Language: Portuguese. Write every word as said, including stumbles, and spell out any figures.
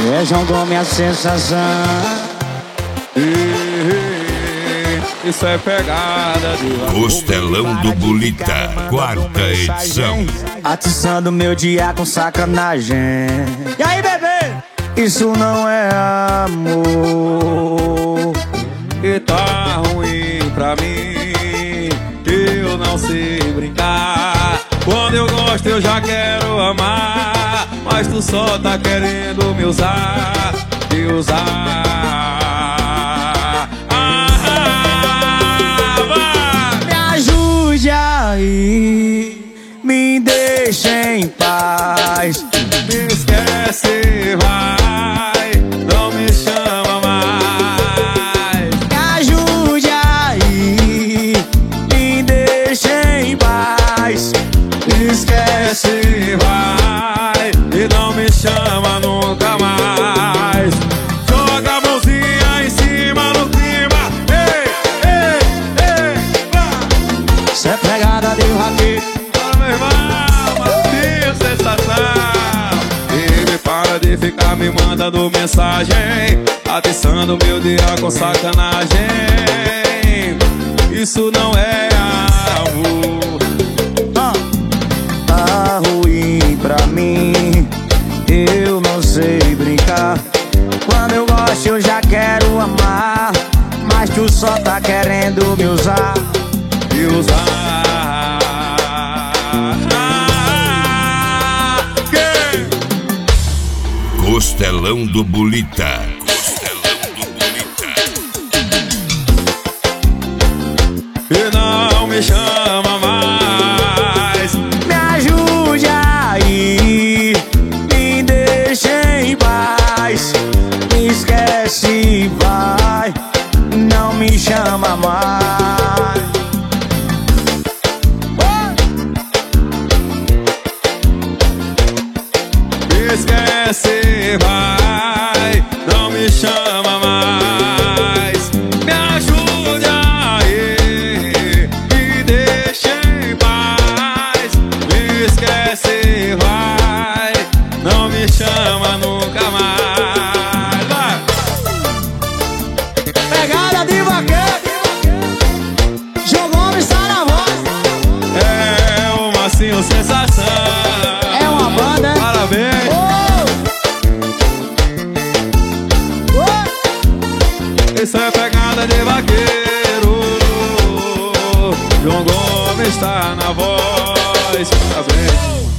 É João Gomes a sensação. Isso é pegada de Costelão do Bolita, quarta edição. Atiçando meu dia com sacanagem. E aí, bebê? Isso não é amor. E tá ruim pra mim, eu não sei brincar. Quando eu gosto eu já quero amar, mas tu só tá querendo me usar, me usar. Aí, me deixa em paz. Me esquece, vai, não me chama mais. Me ajude aí, me deixa em paz. Me esquece, vai, e não me chama nunca mais. Joga a mãozinha em cima no clima. Ei, ei, ei, vai. Isso é pegada de vaqueiro. Bora, meu irmão, Martinho, sensação. Ele para de ficar me mandando mensagem, atiçando meu dia com sacanagem. Isso não é amor. Ah, tá ruim pra mim, eu não sei brincar. Quando eu gosto eu já quero amar, mas tu só tá querendo me usar. Me usar. Costelão do Bolita. Costelão do Bolita. E não me chama mais. Me ajude aí, me deixa em paz. Me esquece, vai, não me chama mais. Me esquece, vai, não me chama mais. Me ajude aí, me deixa em paz. Me esquece, vai, não me chama nunca mais. Vai. Pegada de vaqueiro, João Gomes está na voz. É o Marcinho sensação. É uma banda, é? Parabéns. Isso é pegada de vaqueiro. João Gomes está na voz. Parabéns.